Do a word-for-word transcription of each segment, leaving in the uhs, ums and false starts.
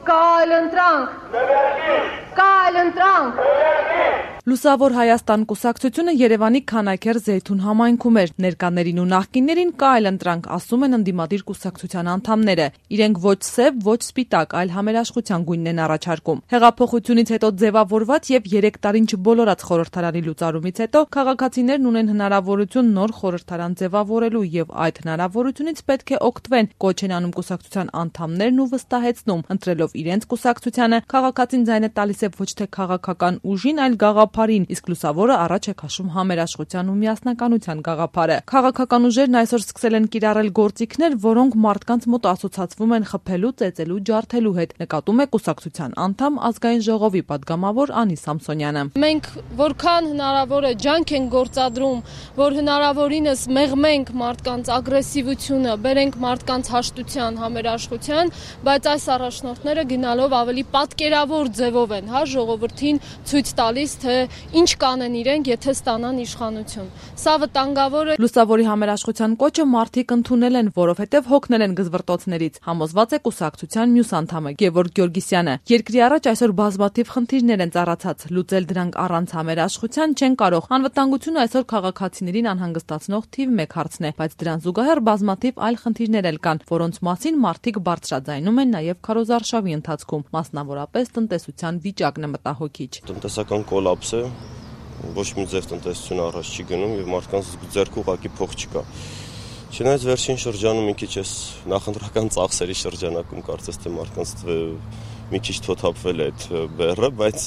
Կա այլ ընտրանք։ Կա այլ ընտրանք։ Լուսավոր Հայաստան կուսակցությունը Երևանի Քանաքեռ Զեյթուն համայնքում էր։ Ներկաներին ու նախկիններին կա այլ ընտրանք, ասում են ընդդիմադիր կուսակցության անդամները։ Իրենք ոչ սև, ոչ սպիտակ, այլ համերաշխության գույնն են առաջարկում։ Հեղափոխությունից հետո ձևավորված եւ երեք տարին չբոլորած խորհրդարանի լուծարումից հետո քաղաքացիներն ունեն հնարավորություն նոր խորհրդարան ձևավորելու եւ այդ հնարավորությունից պետք է օգտվեն, կոչ են անում կուսակցության անդամներն ու վստահեցնում, ընտրելով իրենց կուսակցությանը, քաղաքացին ձայն է տալիս է ոչ թե քաղաքական ուժին, այլ գաղափարին, իսկ լուսավորը առաջ է քաշում համերաշխության ու միասնականության գաղափարը։ Քաղաքական ուժերն այսօր սկսել են կիրառել գործիքներ, որոնք մարդկանց մոտ ասոցացվում են խփելու, ծեծելու, ջարդելու հետ, նկատում է կուսակցության անդամ ազգային ժողովի падգամավոր Անի Սամսոնյանը։ Մենք որքան հնարավոր է ջանք ենք գործադրում, որ հնարավորինս մեղմենք մարդկանց ագրեսիվությունը, բերենք մարդկանց հաշտության, համերաշխության, բայց այս առաջնորդները գնալով ավելի պատկերավոր ձևով են, հա, ժողովրդին ցույց տալիս, թե ինչ կանեն իրենք, եթե ստանան իշխանություն։ Սա վտանգավոր է։ Լուսավորի համերաշխության կոչը մարդիկ ընդունել են, որովհետև հոգնել են գզվռտոցներից, համոզված է կուսակցության մյուս անդամը Գևորգ Գյորգիսյանը։ Երկրի առաջ այսօր բազմաթիվ խնդիրներ են ծառացած, լուծել դրանք առանց համերաշխության չեն կարող։ Անվտանգությունը այսօր քաղաքացիներին անհանգստացնող թիվ մեկ հարցն է, բայց դրան զուգահեռ բազմաթիվ այլ խնդիրներ էլ կան, որոնց մասին մարդիկ բարձրաձայնում են նաև քարոզարշավի ընթացքում, մասնավորապես տնտեսության վիճակն է մտահոգիչ։ Տնտեսական կոլապս է, ոչ մի ձև տնտեսություն առաջ չի գնում եւ մարդկանց ձեռք ուղղակի փող չկա։ Չնայած վերջին շրջանում մի քիչ էս նախընտրական ծախսերի շրջանակում կարծես թե մարդկանց մի քիչ թոթափվել է այդ բեռը, բայց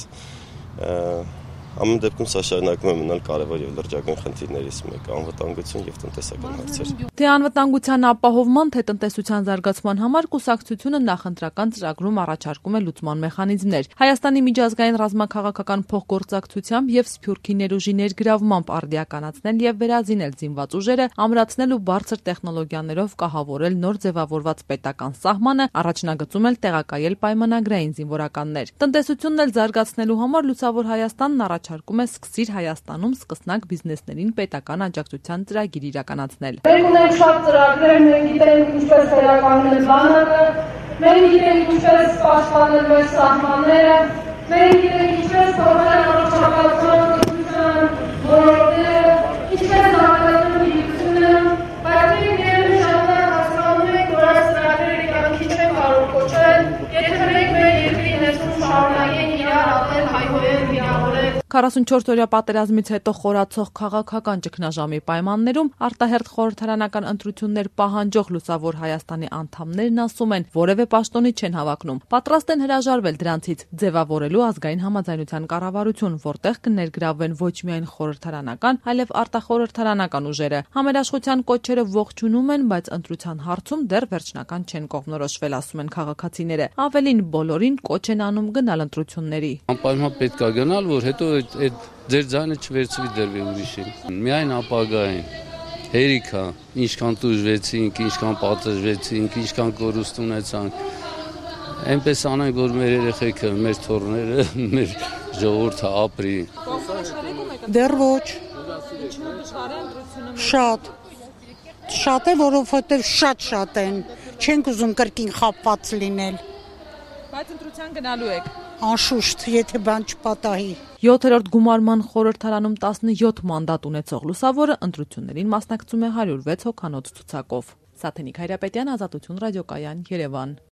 ամեն դեպքում սա շարունակում է մնալ կարևոր եւ լրջագույն խնդիրներից մեկը՝ անվտանգություն եւ տնտեսական հարցեր։ Թե անվտանգության ապահովման, թե տնտեսության զարգացման համար կուսակցությունը նախընտրական ծրագրում առաջարկում է լուծման մեխանիզմներ։ Հայաստանի միջազգային ռազմաքաղաքական փոխգործակցությամբ եւ Սփյուռքի ներուժի ներգրավմամբ արդիականացնել եւ վերազինել զինված ուժերը, ամրացնել ու բարձր տեխնոլոգիաներով կահավորել նոր ձևավորված պետական սահմանը, առաջնագծում էլ տեղակայել պայմանագրային զինվորականներ։ Տնտեսությունն էլ զարգացնելու համար Լուսավոր Հայաստանն առաջարկում է սկսիր Հայաստանում սկսնակ բիզնեսներին պետական աջակցության ծրագիր իրականացնել։ Մենք ունենք շատ ծրագրեր, մենք գիտենք ինչպես վերականգնել բանակը, մենք գիտենք ինչպես պաշտպանել մեր սահմանները, մենք գիտենք ինչպես փոխել առողջապահության ոլորտները, ինչպես զարգացնել գիտությունը, բայց մենք երբ շատեր հասկանում ենք, որ այս ծրագրերը կյանքի չեն կարող կոչել, եթե մենք մեր երկրի ներսում շարունակենք իրար ապրել, հայհոյել, վիրավորել։ քառասունչորս օրյա պատերազմից հետո խորացող քաղաքական ճգնաժամի պայմաններում արտահերթ խորհրդարանական ընտրություններ պահանջող Լուսավոր Հայաստանի անդամներն ասում են, որևէ պաշտոնի չեն հավակնում։ Պատրաստ են հրաժարվել դրանցից, ձևավորելու ազգային համաձայնության կառավարություն, որտեղ կներգրավվեն ոչ միայն խորհրդարանական, այլև արտախորհրդարանական ուժերը։ Համերաշխության կոչերը ողջունում են, բայց ընտրության հարցում դեռ վերջնական չեն կողմնորոշվել, ասում են քաղաքացիները։ Ավելին, բոլորին կոչ են անում գնալ ընտրությունների։ Անպայման պետք է գնալ, որ հետո այդ ձեր ձայնը չվերցվի դրվի ուրիշին։ Միայն ապագային հերիքա, ինչքան տուժվեցինք, ինչքան պատժվեցինք, ինչքան կորուստ ունեցանք, այնպես անենք, որ մեր երեխեքը, մեր թոռները, մեր ժողովուրդը ապրի։ Դեռ ոչ։ Շատ։ Շատ է, որովհետև շատ-շատ են, չենք ուզում կրկին խապված լինել։ Բայց ընտրության գնալու եք։ Անշուշտ, եթե բան չպատահի։ յոթերորդ գումարման խորհրդարանում տասնյոթ մանդատ ունեցող Լուսավորը ընտրություններին մասնակցում է հարյուր վեց հոգանոց ցուցակով։ Սաթենիկ Հայրապետյան, Ազատություն ռադիոկայան, Երևան։